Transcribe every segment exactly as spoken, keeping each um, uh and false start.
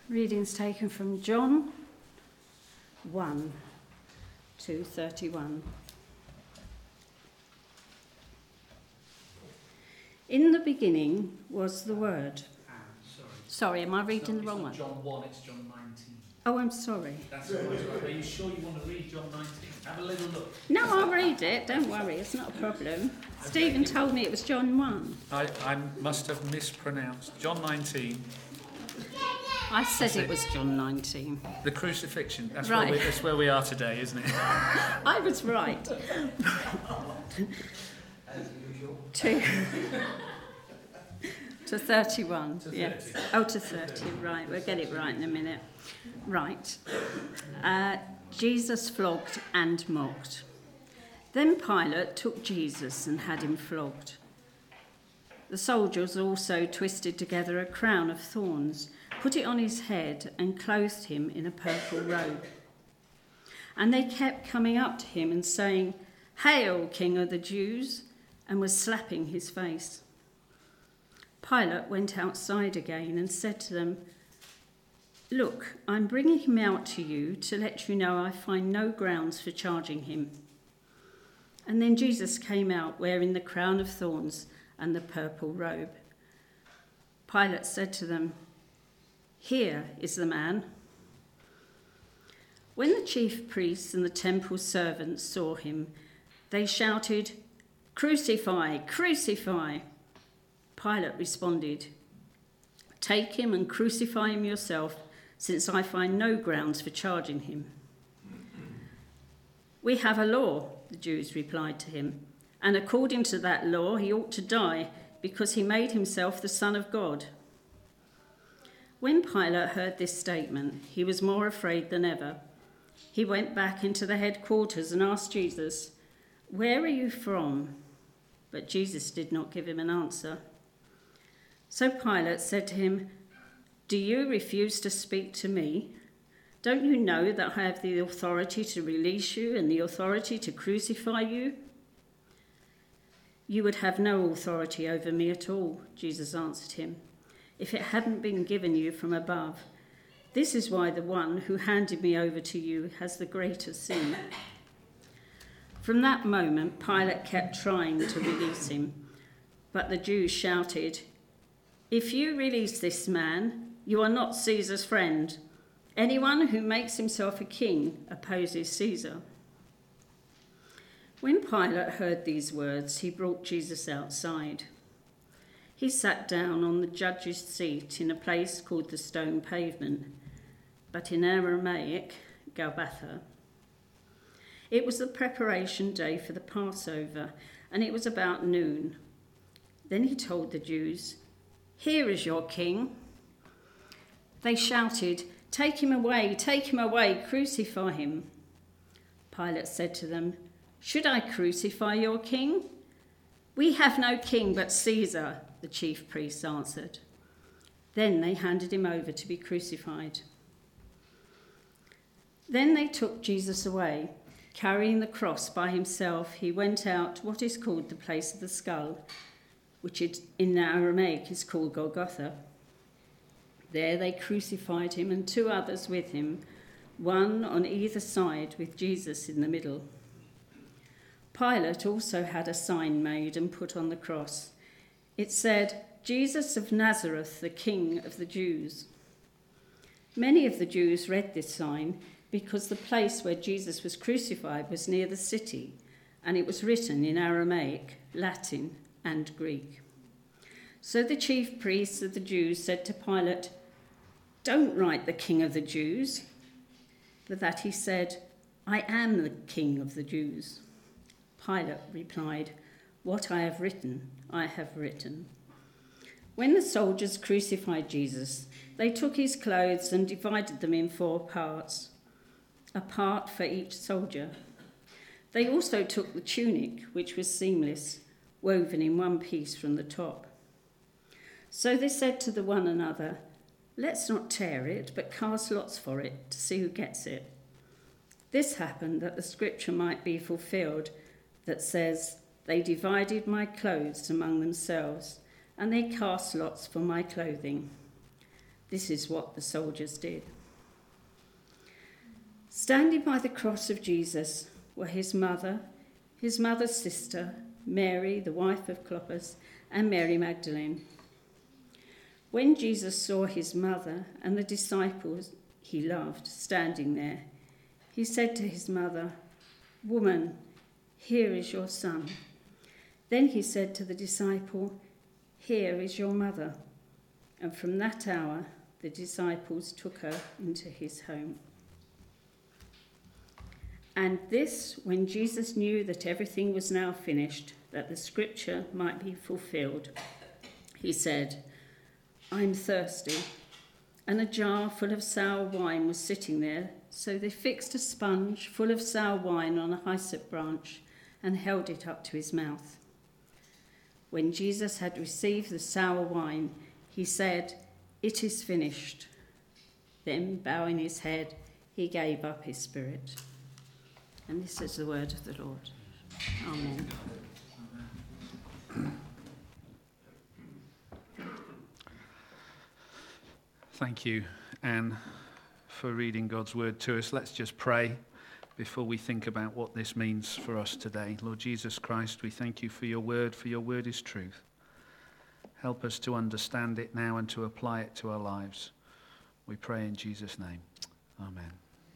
Readings taken from John one to thirty-one. In the beginning was the Word. Ah, sorry. Sorry, am I reading It's not, the wrong one? it's not John one, it's John nineteen. Oh, I'm sorry. That's all right. Are you sure you want to read John nineteen? Have a little look. No, I'll read it. Don't worry, it's not a problem. Stephen told me it was John one. I, I must have mispronounced. John nineteen. I said That's it it. was John nineteen. The crucifixion. That's, Right. where, we, that's where we are today, isn't it? I was right. to, to thirty-one. To Yeah. thirty. Oh, to thirty. Right, we'll get it right in a minute. Right. Uh, Jesus flogged and mocked. Then Pilate took Jesus and had him flogged. The soldiers also twisted together a crown of thorns, put it on his head, and clothed him in a purple robe. And they kept coming up to him and saying, "Hail, King of the Jews," and was slapping his face. Pilate went outside again and said to them, "Look, I'm bringing him out to you to let you know I find no grounds for charging him." And then Jesus came out wearing the crown of thorns and the purple robe. Pilate said to them, "Here is the man." When the chief priests and the temple servants saw him, they shouted, "Crucify, crucify!" Pilate responded, "Take him and crucify him yourself, since I find no grounds for charging him." "We have a law," the Jews replied to him, "and according to that law he ought to die because he made himself the Son of God." When Pilate heard this statement, he was more afraid than ever. He went back into the headquarters and asked Jesus, "Where are you from?" But Jesus did not give him an answer. So Pilate said to him, "Do you refuse to speak to me? Don't you know that I have the authority to release you and the authority to crucify you?" "You would have no authority over me at all," Jesus answered him, "if it hadn't been given you from above. This is why the one who handed me over to you has the greater sin." From that moment, Pilate kept trying to release him, but the Jews shouted, "If you release this man, you are not Caesar's friend. Anyone who makes himself a king opposes Caesar." When Pilate heard these words, he brought Jesus outside. He sat down on the judge's seat in a place called the Stone Pavement, but in Aramaic, Gabbatha. It was the preparation day for the Passover, and it was about noon. Then he told the Jews, "Here is your king." They shouted, "Take him away, take him away, crucify him." Pilate said to them, "Should I crucify your king?" "We have no king but Caesar," the chief priests answered. Then they handed him over to be crucified. Then they took Jesus away. Carrying the cross by himself, he went out to what is called the place of the skull, which in Aramaic is called Golgotha. There they crucified him and two others with him, one on either side with Jesus in the middle. Pilate also had a sign made and put on the cross. It said, "Jesus of Nazareth, the King of the Jews." Many of the Jews read this sign because the place where Jesus was crucified was near the city, and it was written in Aramaic, Latin, and Greek. So the chief priests of the Jews said to Pilate, "Don't write the King of the Jews." But that he said, "I am the King of the Jews." Pilate replied, "What I have written, I have written." When the soldiers crucified Jesus, they took his clothes and divided them in four parts, a part for each soldier. They also took the tunic, which was seamless, woven in one piece from the top. So they said to the one another, "Let's not tear it, but cast lots for it to see who gets it." This happened that the scripture might be fulfilled that says, "They divided my clothes among themselves, and they cast lots for my clothing." This is what the soldiers did. Standing by the cross of Jesus were his mother, his mother's sister, Mary, the wife of Clopas, and Mary Magdalene. When Jesus saw his mother and the disciples he loved standing there, he said to his mother, "Woman, here is your son." Then he said to the disciple, "Here is your mother." And from that hour, the disciples took her into his home. And this, when Jesus knew that everything was now finished, that the scripture might be fulfilled, he said, "I'm thirsty." And a jar full of sour wine was sitting there, so they fixed a sponge full of sour wine on a hyssop branch and held it up to his mouth. When Jesus had received the sour wine, he said, "It is finished." Then, bowing his head, he gave up his spirit. And this is the word of the Lord. Amen. Thank you, Anne, for reading God's word to us. Let's just pray before we think about what this means for us today. Lord Jesus Christ, we thank you for your word, for your word is truth. Help us to understand it now and to apply it to our lives. We pray in Jesus' name. Amen.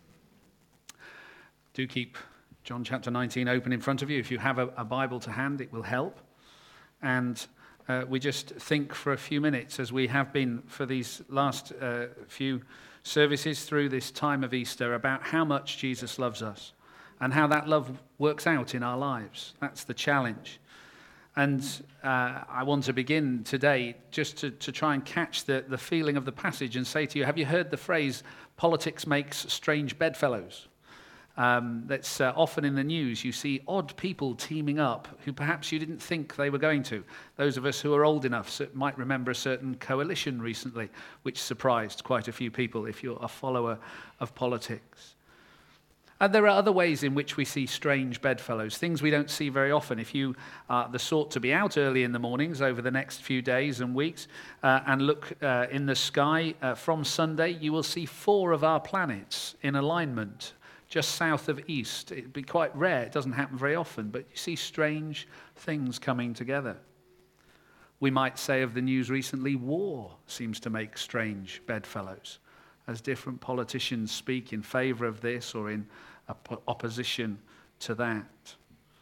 Do keep John chapter nineteen open in front of you. If you have a, a Bible to hand, it will help. And uh, we just think for a few minutes, as we have been for these last uh, few services through this time of Easter, about how much Jesus loves us and how that love works out in our lives. That's the challenge. And uh, I want to begin today just to, to try and catch the, the feeling of the passage and say to you, have you heard the phrase, politics makes strange bedfellows? Um, that's uh, often in the news. You see odd people teaming up who perhaps you didn't think they were going to. Those of us who are old enough might remember a certain coalition recently, which surprised quite a few people if you're a follower of politics. And there are other ways in which we see strange bedfellows, things we don't see very often. If you are the sort to be out early in the mornings over the next few days and weeks uh, and look uh, in the sky uh, from Sunday, you will see four of our planets in alignment just south of east. It'd be quite rare. It doesn't happen very often, but you see strange things coming together. We might say of the news recently, war seems to make strange bedfellows, as different politicians speak in favour of this or in opposition to that.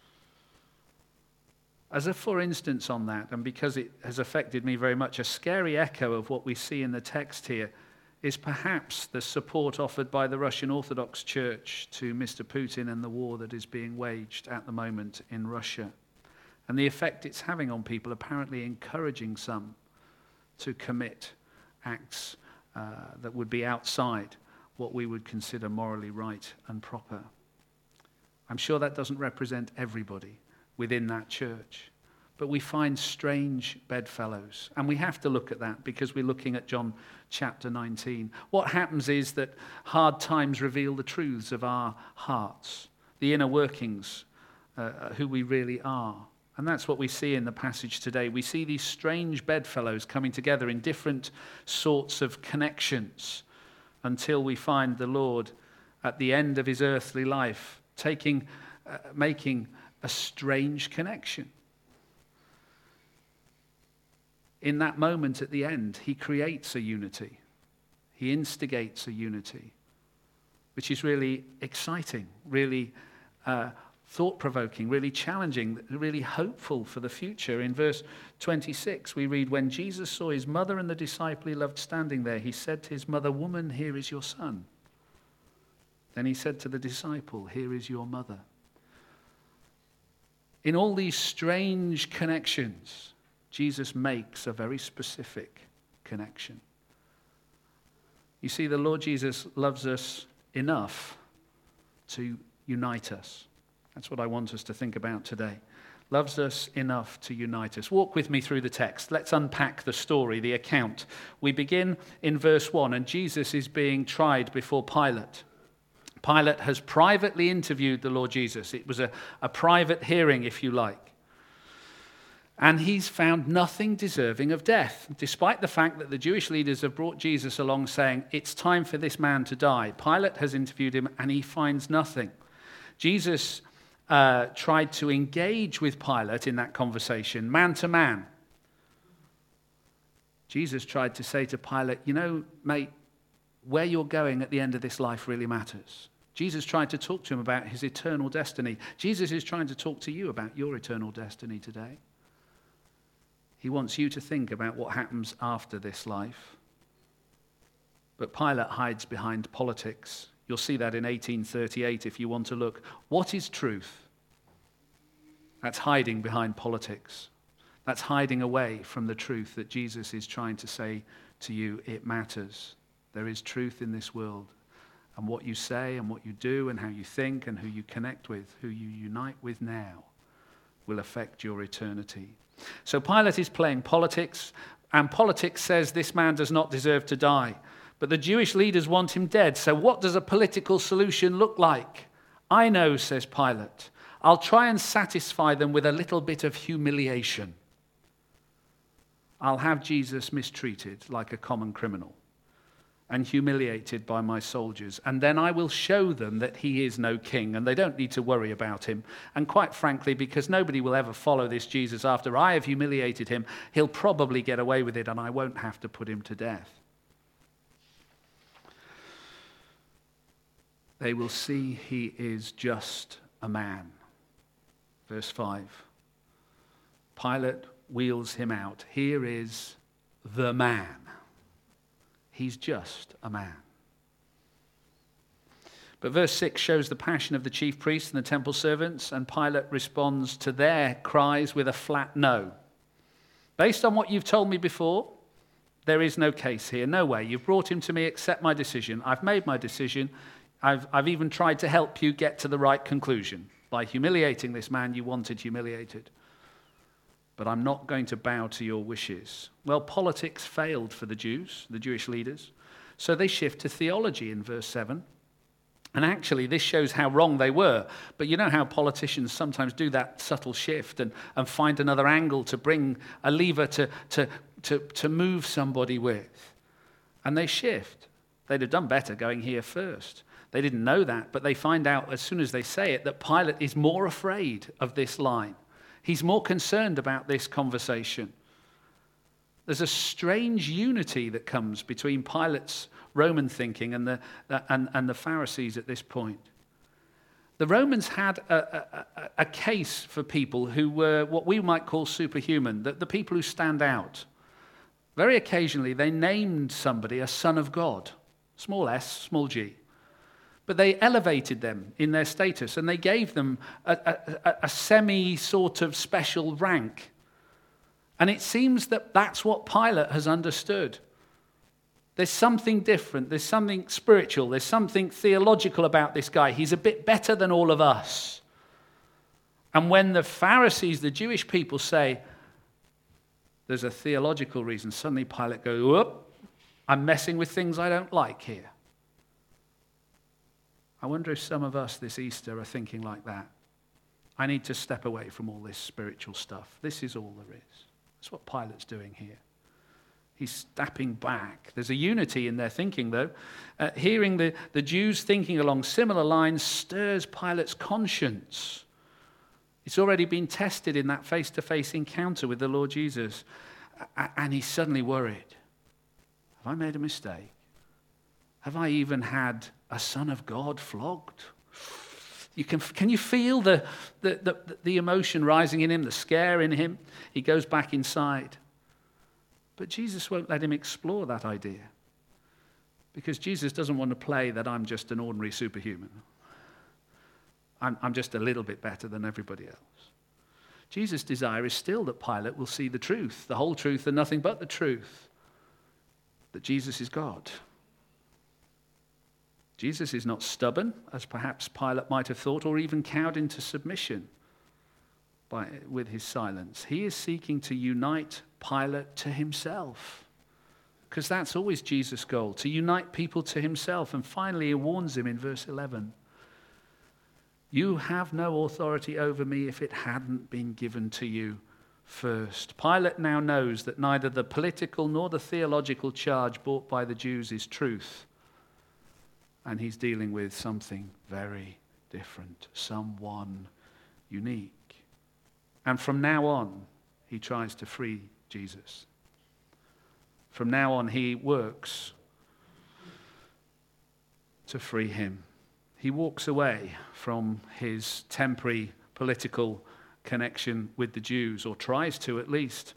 As a for instance on that, and because it has affected me very much, a scary echo of what we see in the text here is perhaps the support offered by the Russian Orthodox Church to Mister Putin and the war that is being waged at the moment in Russia, and the effect it's having on people, apparently encouraging some to commit acts uh, that would be outside what we would consider morally right and proper. I'm sure that doesn't represent everybody within that church, but we find strange bedfellows, and we have to look at that because we're looking at John chapter nineteen. What happens is that hard times reveal the truths of our hearts, the inner workings, uh, who we really are. And that's what we see in the passage today. We see these strange bedfellows coming together in different sorts of connections until we find the Lord at the end of his earthly life taking, uh, making a strange connection. In that moment at the end, he creates a unity. He instigates a unity, which is really exciting, really uh, thought-provoking, really challenging, really hopeful for the future. In verse twenty-six, we read, "When Jesus saw his mother and the disciple he loved standing there, he said to his mother, 'Woman, here is your son.' Then he said to the disciple, 'Here is your mother.'" In all these strange connections, Jesus makes a very specific connection. You see, the Lord Jesus loves us enough to unite us. That's what I want us to think about today. Loves us enough to unite us. Walk with me through the text. Let's unpack the story, the account. We begin in verse one, and Jesus is being tried before Pilate. Pilate has privately interviewed the Lord Jesus. It was a, a private hearing, if you like. And he's found nothing deserving of death, despite the fact that the Jewish leaders have brought Jesus along saying, it's time for this man to die. Pilate has interviewed him and he finds nothing. Jesus uh, tried to engage with Pilate in that conversation, man to man. Jesus tried to say to Pilate, you know, mate, where you're going at the end of this life really matters. Jesus tried to talk to him about his eternal destiny. Jesus is trying to talk to you about your eternal destiny today. He wants you to think about what happens after this life. But Pilate hides behind politics. You'll see that in eighteen thirty-eight if you want to look. What is truth? That's hiding behind politics. That's hiding away from the truth that Jesus is trying to say to you. It matters. There is truth in this world. And what you say and what you do and how you think and who you connect with, who you unite with now, will affect your eternity. So Pilate is playing politics, and politics says this man does not deserve to die. But the Jewish leaders want him dead. So what does a political solution look like? I know, says Pilate. I'll try and satisfy them with a little bit of humiliation. I'll have Jesus mistreated like a common criminal and humiliated by my soldiers. And then I will show them that he is no king, and they don't need to worry about him. And quite frankly, because nobody will ever follow this Jesus after I have humiliated him, he'll probably get away with it, and I won't have to put him to death. They will see he is just a man. Verse five. Pilate wheels him out. Here is the man. He's just a man. But verse six shows the passion of the chief priests and the temple servants, and Pilate responds to their cries with a flat no. Based on what you've told me before, there is no case here. No way. You've brought him to me. Accept my decision. I've made my decision. I've, I've even tried to help you get to the right conclusion. By humiliating this man you wanted humiliated. But I'm not going to bow to your wishes. Well, politics failed for the Jews, the Jewish leaders. So they shift to theology in verse seven. And actually, this shows how wrong they were. But you know how politicians sometimes do that subtle shift and, and find another angle to bring a lever to, to, to, to move somebody with. And they shift. They'd have done better going here first. They didn't know that, but they find out as soon as they say it that Pilate is more afraid of this line. He's more concerned about this conversation. There's a strange unity that comes between Pilate's Roman thinking and the, and, and the Pharisees at this point. The Romans had a, a, a case for people who were what we might call superhuman, the, the people who stand out. Very occasionally they named somebody a son of God, small s, small g. But they elevated them in their status, and they gave them a, a, a semi sort of special rank. And it seems that that's what Pilate has understood. There's something different, there's something spiritual, there's something theological about this guy. He's a bit better than all of us. And when the Pharisees, the Jewish people, say there's a theological reason, suddenly Pilate goes, whoop, I'm messing with things I don't like here. I wonder if some of us this Easter are thinking like that. I need to step away from all this spiritual stuff. This is all there is. That's what Pilate's doing here. He's stepping back. There's a unity in their thinking, though. Uh, hearing the, the Jews thinking along similar lines stirs Pilate's conscience. It's already been tested in that face-to-face encounter with the Lord Jesus. And he's suddenly worried. Have I made a mistake? Have I even had a son of God flogged? You can, can you feel the, the, the, the emotion rising in him, the scare in him? He goes back inside. But Jesus won't let him explore that idea. Because Jesus doesn't want to play that I'm just an ordinary superhuman. I'm, I'm just a little bit better than everybody else. Jesus' desire is still that Pilate will see the truth, the whole truth and nothing but the truth. That Jesus is God. Jesus is not stubborn, as perhaps Pilate might have thought, or even cowed into submission by, with his silence. He is seeking to unite Pilate to himself, because that's always Jesus' goal, to unite people to himself. And finally, he warns him in verse eleven, you have no authority over me if it hadn't been given to you first. Pilate now knows that neither the political nor the theological charge brought by the Jews is truth. And he's dealing with something very different, someone unique. And from now on, he tries to free Jesus. From now on, he works to free him. He walks away from his temporary political connection with the Jews, or tries to at least.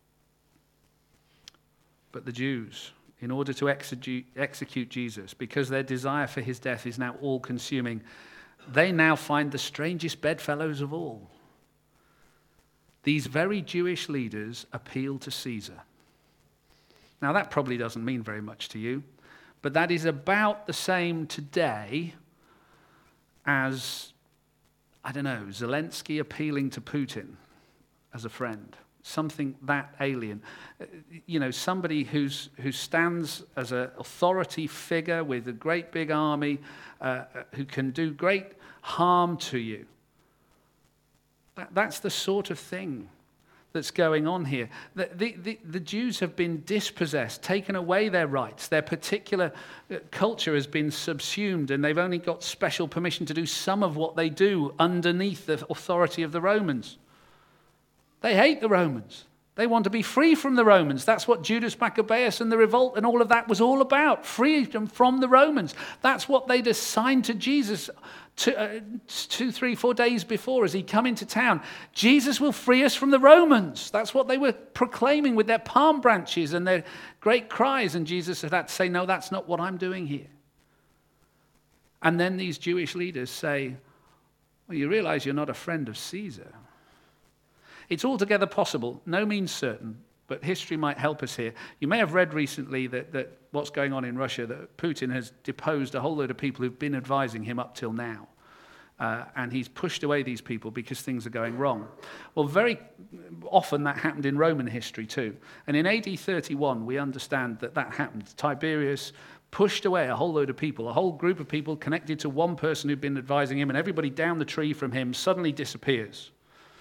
But the Jews, in order to execute, execute Jesus, because their desire for his death is now all-consuming, they now find the strangest bedfellows of all. These very Jewish leaders appeal to Caesar. Now that probably doesn't mean very much to you, but that is about the same today as, I don't know, Zelensky appealing to Putin as a friend. Something that alien. You know, somebody who's who stands as an authority figure with a great big army, uh, who can do great harm to you. That, that's the sort of thing that's going on here. The, the, the, the Jews have been dispossessed, taken away their rights. Their particular culture has been subsumed, and they've only got special permission to do some of what they do underneath the authority of the Romans. They hate the Romans. They want to be free from the Romans. That's what Judas Maccabeus and the revolt and all of that was all about, freedom from the Romans. That's what they'd assigned to Jesus two, uh, two, three, four days before as he come into town. Jesus will free us from the Romans. That's what they were proclaiming with their palm branches and their great cries. And Jesus had to say, no, that's not what I'm doing here. And then these Jewish leaders say, well, you realize you're not a friend of Caesar. It's altogether possible, no means certain, but history might help us here. You may have read recently that, that what's going on in Russia, that Putin has deposed a whole load of people who've been advising him up till now. Uh, and he's pushed away these people because things are going wrong. Well, very often that happened in Roman history too. And in A D thirty-one, we understand that that happened. Tiberius pushed away a whole load of people, a whole group of people connected to one person who'd been advising him, and everybody down the tree from him suddenly disappears.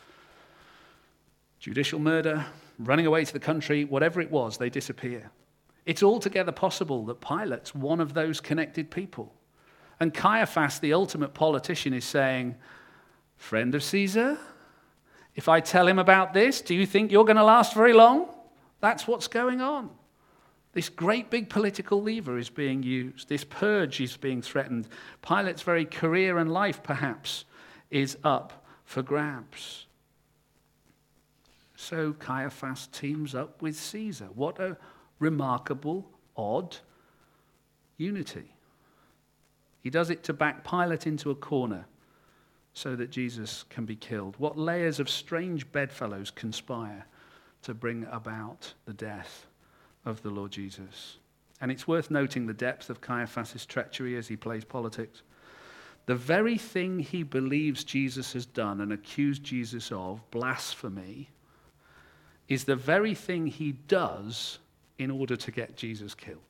Judicial murder, running away to the country, whatever it was, they disappear. It's altogether possible that Pilate's one of those connected people. And Caiaphas, the ultimate politician, is saying, friend of Caesar, if I tell him about this, do you think you're going to last very long? That's what's going on. This great big political lever is being used. This purge is being threatened. Pilate's very career and life, perhaps, is up for grabs. So Caiaphas teams up with Caesar. What a remarkable, odd unity. He does it to back Pilate into a corner so that Jesus can be killed. What layers of strange bedfellows conspire to bring about the death of the Lord Jesus. And it's worth noting the depth of Caiaphas' treachery as he plays politics. The very thing he believes Jesus has done and accused Jesus of, blasphemy, is the very thing he does in order to get Jesus killed.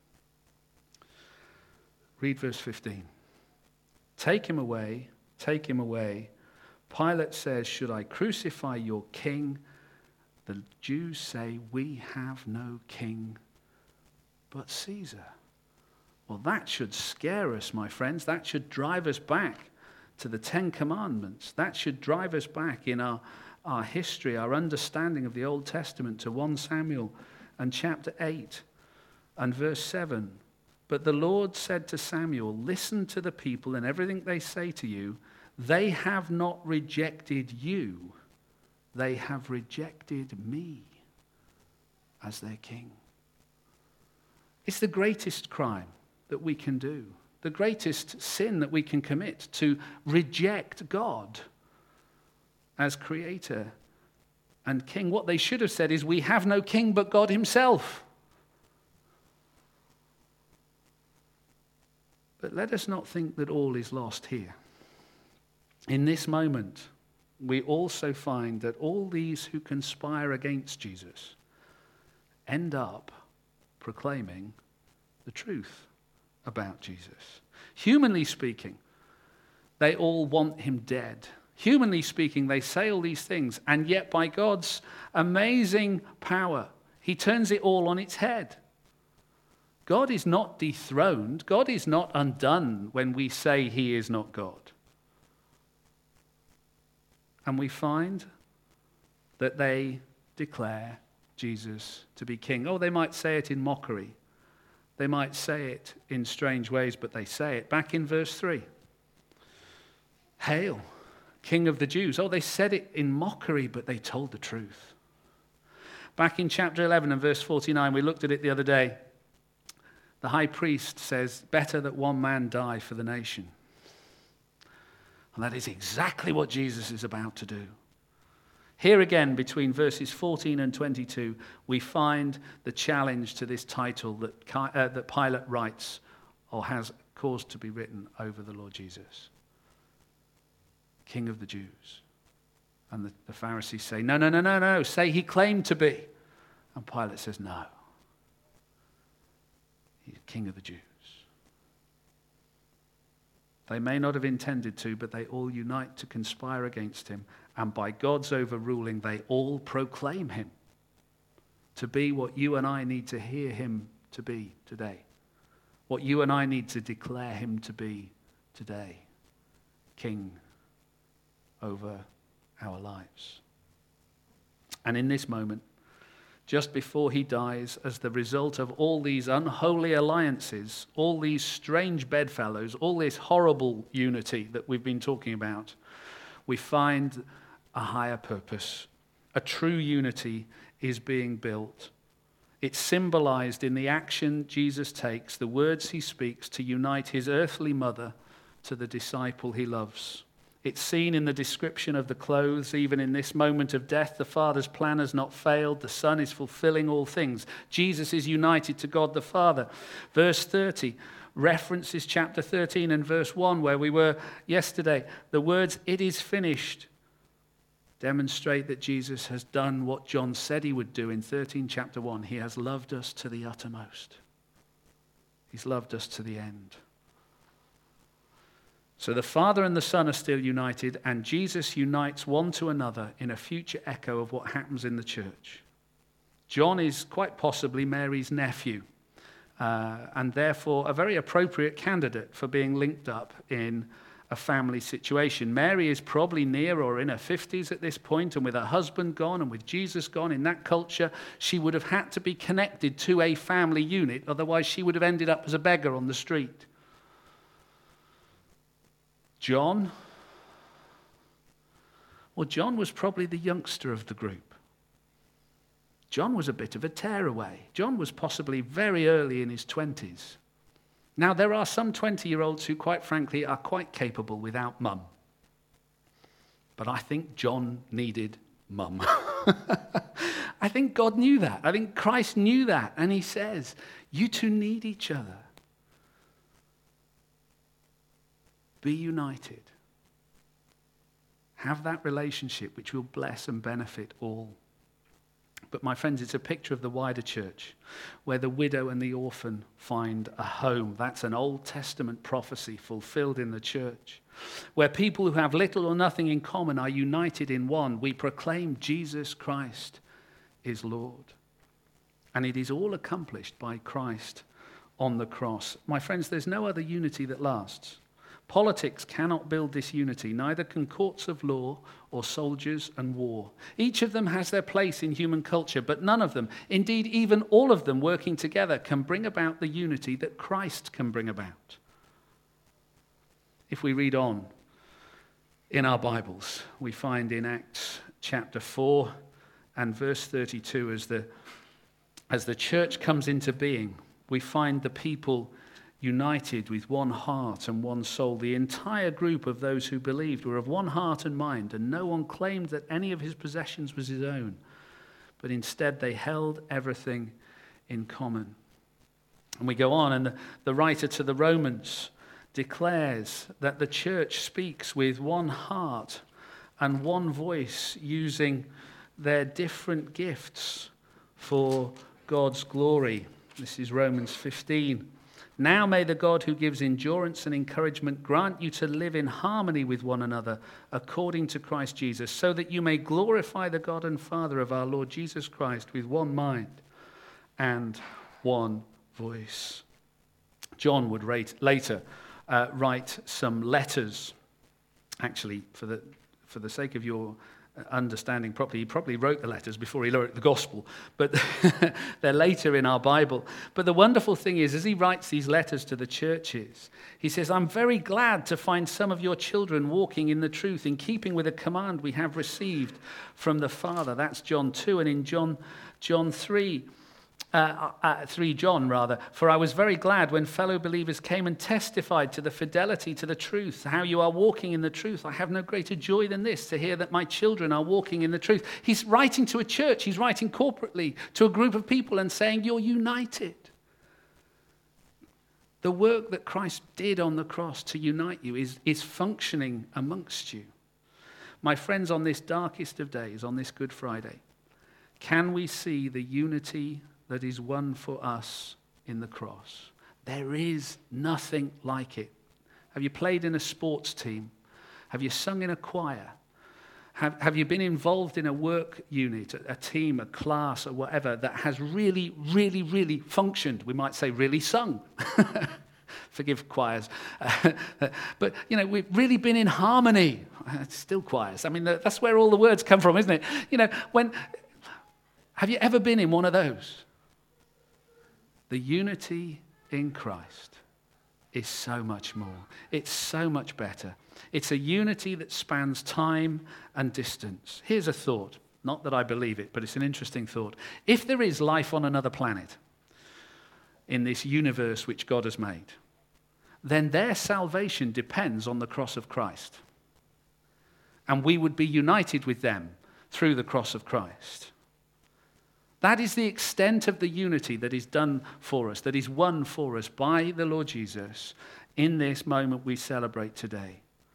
Read verse fifteen. Take him away, take him away. Pilate says, should I crucify your king? The Jews say, we have no king but Caesar. Well, that should scare us, my friends. That should drive us back to the Ten Commandments. That should drive us back in our our history, our understanding of the Old Testament to First Samuel and chapter eight and verse seven. But the Lord said to Samuel, listen to the people and everything they say to you. They have not rejected you. They have rejected me as their king. It's the greatest crime that we can do, the greatest sin that we can commit, to reject God as creator and king. What they should have said is, we have no king but God himself. But let us not think that all is lost here. In this moment, we also find that all these who conspire against Jesus end up proclaiming the truth about Jesus. Humanly speaking, they all want him dead. Humanly speaking, they say all these things, and yet by God's amazing power, he turns it all on its head. God is not dethroned. God is not undone when we say he is not God. And we find that they declare Jesus to be king. Oh, they might say it in mockery. They might say it in strange ways, but they say it. Back in verse three. Hail, King of the Jews. Oh, they said it in mockery, but they told the truth. Back in chapter eleven and verse forty-nine, we looked at it the other day. The high priest says, better that one man die for the nation. And that is exactly what Jesus is about to do. Here again, between verses fourteen and twenty-two, we find the challenge to this title that, uh, that Pilate writes, or has caused to be written over the Lord Jesus. King of the Jews. And the, the Pharisees say, no, no, no, no, no, say he claimed to be. And Pilate says, no. He's King of the Jews. They may not have intended to, but they all unite to conspire against him. And by God's overruling, they all proclaim him to be what you and I need to hear him to be today. What you and I need to declare him to be today. King over our lives. And in this moment, just before he dies, as the result of all these unholy alliances, all these strange bedfellows, all this horrible unity that we've been talking about, we find a higher purpose. A true unity is being built. It's symbolized in the action Jesus takes, the words he speaks to unite his earthly mother to the disciple he loves. It's seen in the description of the clothes. Even in this moment of death, the Father's plan has not failed. The Son is fulfilling all things. Jesus is united to God the Father. Verse thirty references chapter thirteen and verse one, where we were yesterday. The words, "It is finished," demonstrate that Jesus has done what John said he would do in thirteen chapter one. He has loved us to the uttermost. He's loved us to the end. So the Father and the Son are still united, and Jesus unites one to another in a future echo of what happens in the church. John is quite possibly Mary's nephew, uh, and therefore a very appropriate candidate for being linked up in a family situation. Mary is probably near or in her fifties at this point, and with her husband gone and with Jesus gone, in that culture, she would have had to be connected to a family unit, otherwise she would have ended up as a beggar on the street. John, well, John was probably the youngster of the group. John was a bit of a tearaway. John was possibly very early in his twenties. Now, there are some twenty-year-olds who, quite frankly, are quite capable without mum. But I think John needed mum. I think God knew that. I think Christ knew that. And he says, you two need each other. Be united. Have that relationship which will bless and benefit all. But my friends, it's a picture of the wider church where the widow and the orphan find a home. That's an Old Testament prophecy fulfilled in the church. Where people who have little or nothing in common are united in one. We proclaim Jesus Christ is Lord. And it is all accomplished by Christ on the cross. My friends, there's no other unity that lasts. Politics cannot build this unity, neither can courts of law or soldiers and war. Each of them has their place in human culture, but none of them, indeed even all of them working together, can bring about the unity that Christ can bring about. If we read on in our Bibles, we find in Acts chapter four and verse thirty-two, as the, as the church comes into being, we find the people united with one heart and one soul. The entire group of those who believed were of one heart and mind, and no one claimed that any of his possessions was his own, but instead they held everything in common. And we go on, and the, the writer to the Romans declares that the church speaks with one heart and one voice, using their different gifts for God's glory. This is Romans fifteen. Now may the God who gives endurance and encouragement grant you to live in harmony with one another according to Christ Jesus, so that you may glorify the God and Father of our Lord Jesus Christ with one mind and one voice. John would rate, later uh, write some letters. Actually, for the for the sake of your understanding properly, he probably wrote the letters before he wrote the gospel, but they're later in our Bible. But the wonderful thing is, as he writes these letters to the churches, he says, I'm very glad to find some of your children walking in the truth, in keeping with a command we have received from the Father. That's John two, and in John John three, Uh, uh, three John rather, for I was very glad when fellow believers came and testified to the fidelity to the truth, how you are walking in the truth. I have no greater joy than this, to hear that my children are walking in the truth. He's writing to a church, he's writing corporately to a group of people and saying, you're united. The work that Christ did on the cross to unite you is, is functioning amongst you. My friends, on this darkest of days, on this Good Friday, can we see the unity that is won for us in the cross? There is nothing like it. Have you played in a sports team? Have you sung in a choir? Have, have you been involved in a work unit, a, a team, a class, or whatever that has really, really, really functioned? We might say really sung. Forgive choirs. Uh, but, you know, we've really been in harmony. It's still choirs. I mean, that's where all the words come from, isn't it? You know, when... Have you ever been in one of those? The unity in Christ is so much more. It's so much better. It's a unity that spans time and distance. Here's a thought. Not that I believe it, but it's an interesting thought. If there is life on another planet in this universe which God has made, then their salvation depends on the cross of Christ. And we would be united with them through the cross of Christ. That is the extent of the unity that is done for us, that is won for us by the Lord Jesus in this moment we celebrate today.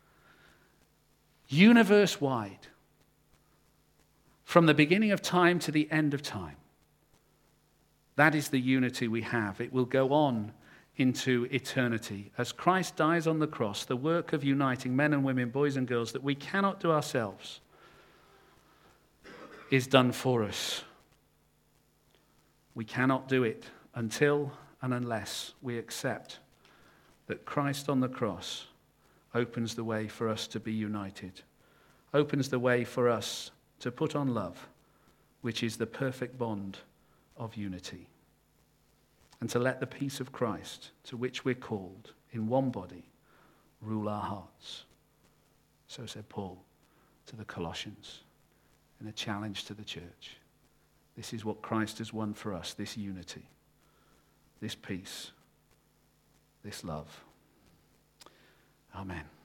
Universe-wide, from the beginning of time to the end of time. That is the unity we have. It will go on into eternity. As Christ dies on the cross, the work of uniting men and women, boys and girls, that we cannot do ourselves, is done for us. We cannot do it until and unless we accept that Christ on the cross opens the way for us to be united, opens the way for us to put on love, which is the perfect bond of unity, and to let the peace of Christ, to which we're called in one body, rule our hearts. So said Paul to the Colossians in a challenge to the church. This is what Christ has won for us, this unity, this peace, this love. Amen.